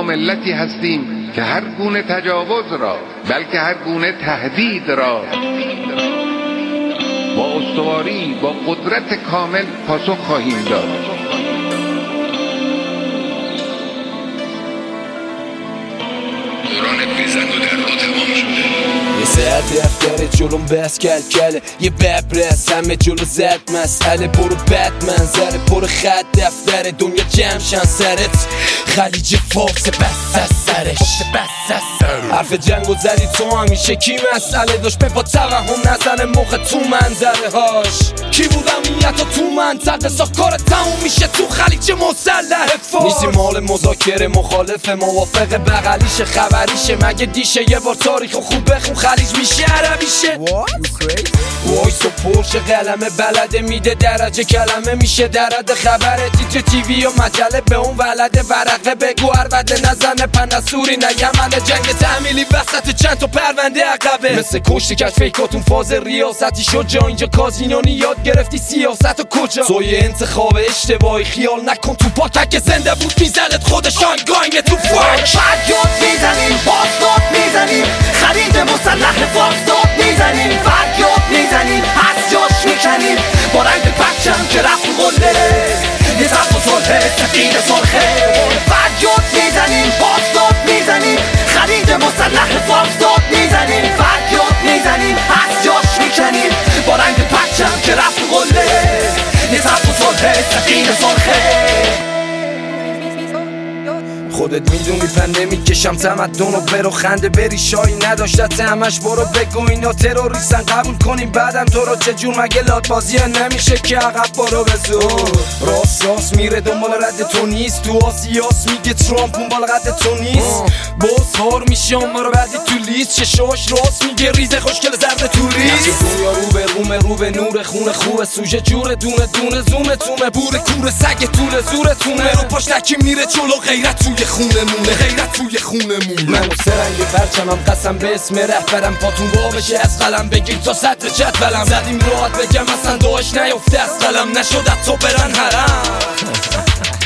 ما ملتی هستیم که هر گونه تجاوز را بلکه هر گونه تهدید را با استواری با قدرت کامل پاسخ خواهیم داد. دوران بیزند و درد تمام شده. یه ساعت دفتر جلوم بس کلکله، یه ببرس همه جلو زد مسئله. برو بد منظره پر خط دفتر دنیا جمشن سرت. خلیج فارس بس از سرش حرف جنگ و زدی تو همیشه کی مسئله داشت به با توهم نزنه موقع تو منظره هاش. کی بود امنیت و تو منطقه ساخت کار تموم میشه تو خلیج مسلح فارس. نیستی مال مذاکره مخالف موافق بغلیشه خبریشه مگه دیشه. یه بار تاریخ خوب بخون خلیج میشه عربیشه. وایس و پرش قلمه بلده میده درجه کلمه میشه درد خبره. تیتر تیوی و مجله به اون ولده ورقه بگو عربده نزنه پنسوری نه یمن جنگ تعمیلی وسط چند تا پرونده عقبه. مثل کشتی کش فیکاتون فاز ریاستی شد جا اینجا کازینونی یاد گرفتی سیاست و کجا. توی انتخاب اشتباهی خیال نکن تو پاکت که زنده بود میزنت خودش آنگاینگ تو فاک. فریاد میزنیم بازداد میزنیم خرید مسلح فارساد میزنیم فریاد میزنیم از جاش میکنیم با رنگ پرچم که رفت قله یه صف و صلح سفید سرخه. فریاد میزنیم بازداد میزنیم خرید مسلح فارساد میزنیم فریاد میزنیم از جاش میکنیم با رنگ پرچم که رفت قله یه صف و صلح سفید سرخه. خودت میدونی پنده میکشم تمدن و برو خنده بری شایی نداشتت همش برو بگو اینا تروریستن قبول کنیم بعدم تو رو چجور مگه لات بازیه نمیشه که عقب برو به زور. راست میره دنبال رد تو نیست تو آسیاس میگه ترامپ اون بالا قد تو نیست. باز هار میشه ما رو بعدی تو لیست چشاش راست میگه ریزه خوشگل زرد توریست. دنیا رو به نور خونه خوبه سوژه جوره دونه زومه تومه بور کوره سگ طول زورتونه رو پاش تکی میره جلو غیرت توی خونمونه غیرت توی خونمونه. من و سرنگ پرچمم قسم به اسم رهبرم پاتون با بشه از قلم بگیر تا صدر جدولم. زدیم راحت بگم اصلا داشت نیفته از قلم نشد تا برن حرم.